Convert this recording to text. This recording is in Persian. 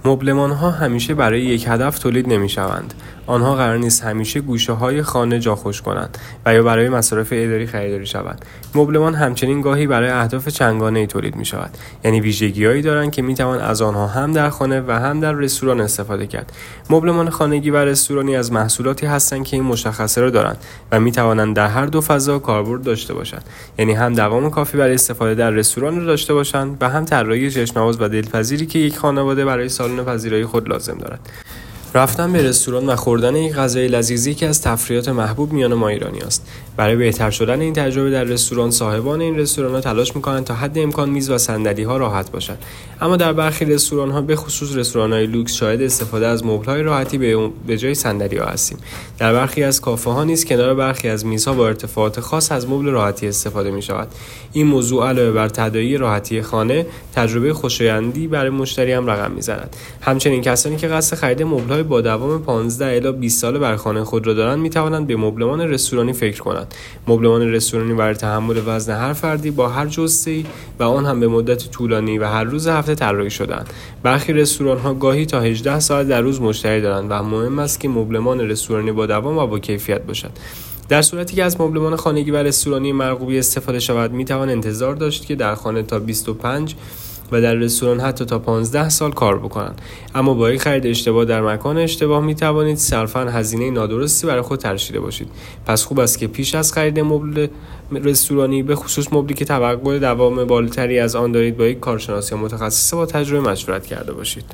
مبلمان‌ها همیشه برای یک هدف تولید نمی‌شوند. آنها قرار نیست همیشه گوشه‌های خانه جا خوش کنند و یا برای مصارف اداری خریداری شوند. مبلمان همچنین گاهی برای اهداف چندگانه‌ای تولید می‌شود. یعنی ویژگی‌هایی دارند که می‌توان از آنها هم در خانه و هم در رستوران استفاده کرد. مبلمان خانگی و رستورانی از محصولاتی هستند که این مشخصه را دارند و می‌توانند در هر دو فضا کاربرد داشته باشند. یعنی هم دوام کافی برای استفاده در رستوران را داشته باشند و هم طراحی چشم‌نواز و دلپذیری که یک خانواده برای سالن پذیرایی خود لازم دارد. رفتن به رستوران و خوردن یک غذای لذیذی که از تفریحات محبوب میان ما ایرانی است. برای بهتر شدن این تجربه در رستوران، صاحبان این رستوران‌ها تلاش می‌کنند تا حد امکان میز و صندلی‌ها راحت باشند. اما در برخی رستوران‌ها، به خصوص رستوران‌های لوکس، شاهد استفاده از مبل‌های راحتی به جای صندلی‌ها هستیم. در برخی از کافه‌ها نیز کنار برخی از میزها با ارتفاعات خاص از مبل راحتی استفاده می‌شود. این موضوع علاوه بر تداعی راحتی خانه، تجربه خوشایندی برای مشتری هم رقم می‌زند. همچنین کسانی که قصد خرید مبل‌های با دوام 15 الی 20 سال بر خانه خود را دارند می‌توانند به مبلمان رستورانی فکر کنند. مبلمان رستورانی برای تحمل وزن هر فردی با هر جسته‌ای و آن هم به مدت طولانی و هر روز هفته طراحی شده‌اند. برخی رستوران‌ها گاهی تا 18 ساعت در روز مشتری دارند و مهم است که مبلمان رستورانی با دوام و با کیفیت باشد. در صورتی که از مبلمان خانگی و رستورانی مرغوبی استفاده شود، می‌توان انتظار داشت که در خانه تا 25 و در رستوران حتی تا 15 سال کار بکنند. اما با این خرید اشتباه در مکان اشتباه می توانید صرفاً هزینه نادرستی برای خود ترشیده باشید. پس خوب است که پیش از خرید مبل رستورانی، به خصوص مبلی که توقع دوام بالاتری از آن دارید، با یک کارشناس یا متخصص با تجربه مشورت کرده باشید.